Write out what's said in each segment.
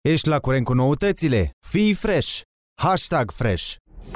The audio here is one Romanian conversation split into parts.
Ești la curent cu noutățile? Fii fresh! #fresh.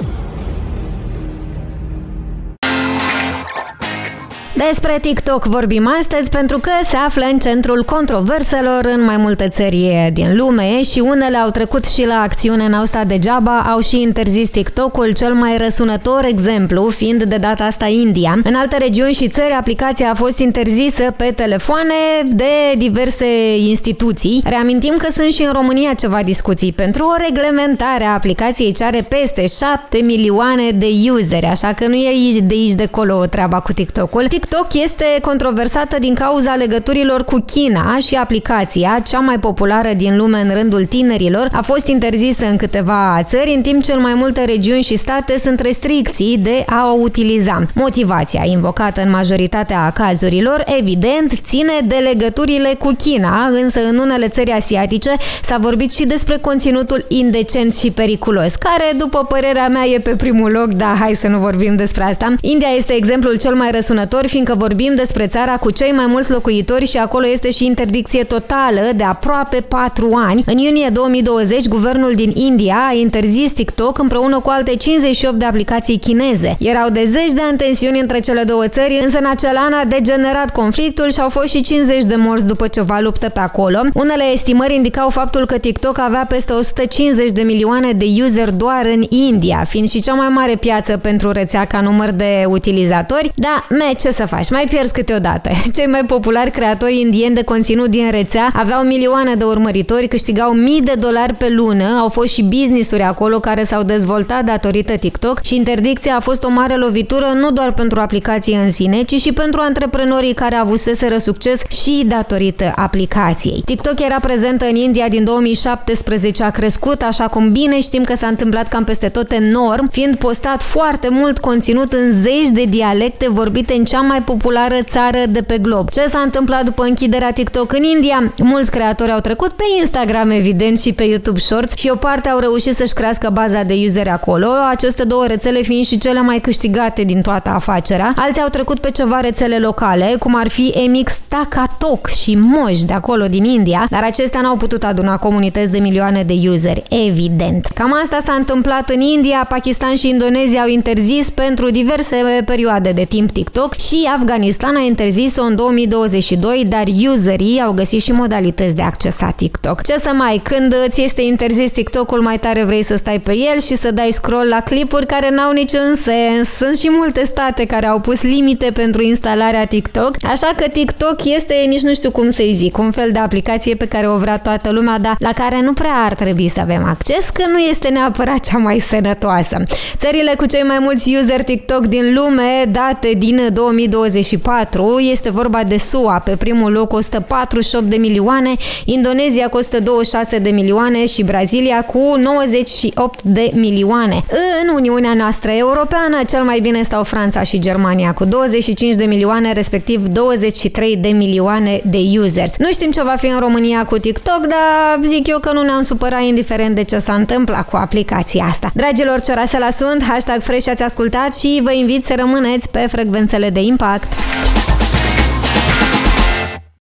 Despre TikTok vorbim astăzi pentru că se află în centrul controverselor în mai multe țări din lume și unele au trecut și la acțiune, n-au stat degeaba, au și interzis TikTok-ul, cel mai răsunător exemplu fiind de data asta India. În alte regiuni și țări, aplicația a fost interzisă pe telefoane de diverse instituții. Reamintim că sunt și în România ceva discuții pentru o reglementare a aplicației ce are peste 7 milioane de useri, așa că nu e de aici de acolo treaba cu TikTok-ul. TikTok este controversată din cauza legăturilor cu China și aplicația, cea mai populară din lume în rândul tinerilor, a fost interzisă în câteva țări, în timp ce în mai multe regiuni și state sunt restricții de a o utiliza. Motivația invocată în majoritatea cazurilor, evident, ține de legăturile cu China, însă în unele țări asiatice s-a vorbit și despre conținutul indecent și periculos, care, după părerea mea, e pe primul loc, dar hai să nu vorbim despre asta. India este exemplul cel mai răsunător, fiindcă vorbim despre țara cu cei mai mulți locuitori și acolo este și interdicție totală de aproape 4 ani. În iunie 2020, guvernul din India a interzis TikTok împreună cu alte 58 de aplicații chineze. Erau de zeci de ani tensiuni între cele două țări, însă în acel an a degenerat conflictul și au fost și 50 de morți după ceva luptă pe acolo. Unele estimări indicau faptul că TikTok avea peste 150 de milioane de useri doar în India, fiind și cea mai mare piață pentru rețea ca număr de utilizatori. Da, ce să faci? Mai pierzi câteodată. Cei mai populari creatori indieni de conținut din rețea aveau milioane de urmăritori, câștigau $1000 pe lună, au fost și business-uri acolo care s-au dezvoltat datorită TikTok și interdicția a fost o mare lovitură nu doar pentru aplicații în sine, ci și pentru antreprenorii care avuseseră succes și datorită aplicației. TikTok era prezentă în India din 2017, a crescut, așa cum bine știm că s-a întâmplat cam peste tot enorm, fiind postat foarte mult conținut în zeci de dialecte vorbite în cea mai populară țară de pe glob. Ce s-a întâmplat după închiderea TikTok în India? Mulți creatori au trecut pe Instagram, evident, și pe YouTube Shorts și o parte au reușit să-și crească baza de useri acolo, aceste două rețele fiind și cele mai câștigate din toată afacerea. Alții au trecut pe ceva rețele locale, cum ar fi MX Takatok și Moj de acolo din India, dar acestea n-au putut aduna comunități de milioane de useri, evident. Cam asta s-a întâmplat în India, Pakistan și Indonezia au interzis pentru diverse perioade de timp TikTok și Afganistan a interzis-o în 2022, dar userii au găsit și modalități de a accesa TikTok. Ce să mai, când ți este interzis TikTok-ul, mai tare vrei să stai pe el și să dai scroll la clipuri care n-au niciun sens. Sunt și multe state care au pus limite pentru instalarea TikTok, așa că TikTok este, nici nu știu cum să-i zic, un fel de aplicație pe care o vrea toată lumea, dar la care nu prea ar trebui să avem acces, că nu este neapărat cea mai sănătoasă. Țările cu cei mai mulți useri TikTok din lume, date din 2024, este vorba de SUA, pe primul loc 148 de milioane, Indonezia cu 126 de milioane și Brazilia cu 98 de milioane. În Uniunea noastră europeană, cel mai bine stau Franța și Germania cu 25 de milioane, respectiv 23 de milioane de users. Nu știm ce va fi în România cu TikTok, dar zic eu că nu ne-am supărat indiferent de ce s-a întâmplat cu aplicația asta. Dragilor, Ciorasela sunt, #fresh ați ascultat și vă invit să rămâneți pe frecvențele de impact.